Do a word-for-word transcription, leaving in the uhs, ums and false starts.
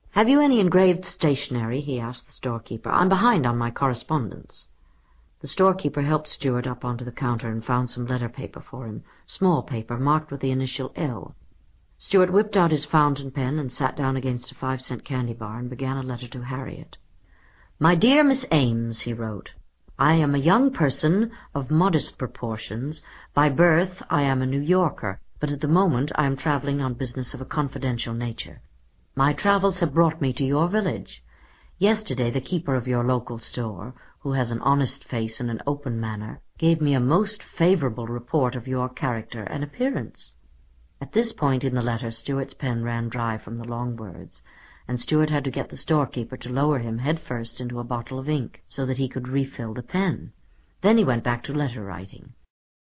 "Have you any engraved stationery?" he asked the storekeeper. "I'm behind on my correspondence." The storekeeper helped Stuart up onto the counter and found some letter paper for him, small paper marked with the initial L. Stuart whipped out his fountain pen and sat down against a five-cent candy bar and began a letter to Harriet. "My dear Miss Ames," he wrote, "I am a young person of modest proportions. By birth I am a New Yorker, but at the moment I am traveling on business of a confidential nature. My travels have brought me to your village. Yesterday the keeper of your local store, who has an honest face and an open manner, gave me a most favorable report of your character and appearance." At this point in the letter Stuart's pen ran dry from the long words, and Stuart had to get the storekeeper to lower him head first into a bottle of ink so that he could refill the pen. Then he went back to letter writing.